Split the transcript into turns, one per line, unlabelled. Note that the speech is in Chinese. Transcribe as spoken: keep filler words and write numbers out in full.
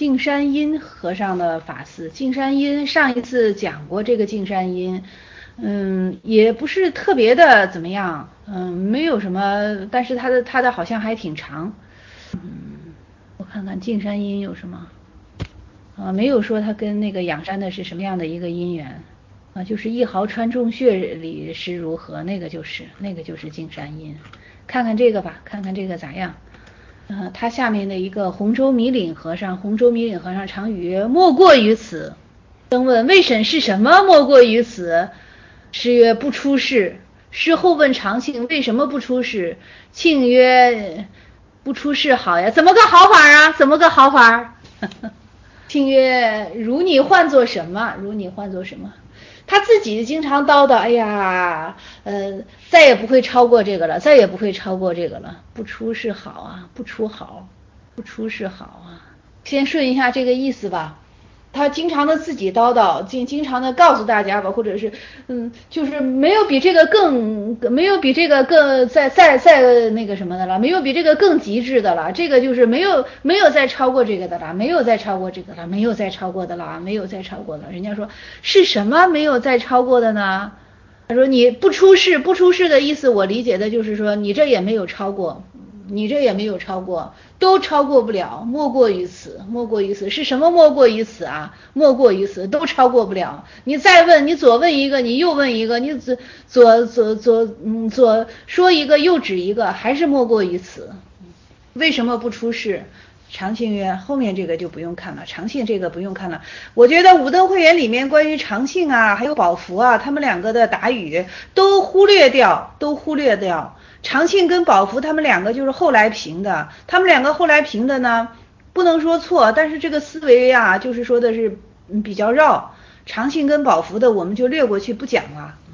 径山阴和尚的法寺。径山阴上一次讲过这个径山阴，嗯，也不是特别的怎么样，嗯，没有什么，但是他的他的好像还挺长。嗯，我看看径山阴有什么啊？没有说他跟那个仰山的是什么样的一个因缘啊？就是一毫穿众穴里是如何，那个就是那个就是径山阴。看看这个吧，看看这个咋样？呃，他下面的一个洪州米岭和尚，洪州米岭和尚常语曰：莫过于此。僧问未审是什么？莫过于此。师曰：不出世。师后问常庆为什么不出世？庆曰：不出世好呀。怎么个好法啊？怎么个好法？庆曰：如你换作什么？如你换作什么？他自己经常叨叨，哎呀，呃，再也不会超过这个了，再也不会超过这个了。不出是好啊，不出好，不出是好啊。先顺一下这个意思吧。他经常的自己叨叨，经经常的告诉大家吧，或者是，嗯，就是没有比这个更，没有比这个更再再再那个什么的了，没有比这个更极致的了。这个就是没有没有再超过这个的了，没有再超过这个了，没有再超过的了，没有再超过的。人家说是什么没有再超过的呢？他说你不出世，不出世的意思，我理解的就是说你这也没有超过。你这也没有超过，都超过不了，莫过于此，莫过于此是什么？莫过于此啊，莫过于此，都超过不了。你再问，你左问一个，你右问一个，你左左左左嗯左说一个，右指一个，还是莫过于此。为什么不出世？长庆曰：后面这个就不用看了，长庆这个不用看了。我觉得五灯会员里面关于长庆啊，还有宝福啊，他们两个的答语都忽略掉，都忽略掉。长庆跟宝福他们两个就是后来评的，他们两个后来评的呢，不能说错，但是这个思维啊，就是说的是比较绕。长庆跟宝福的我们就略过去不讲了，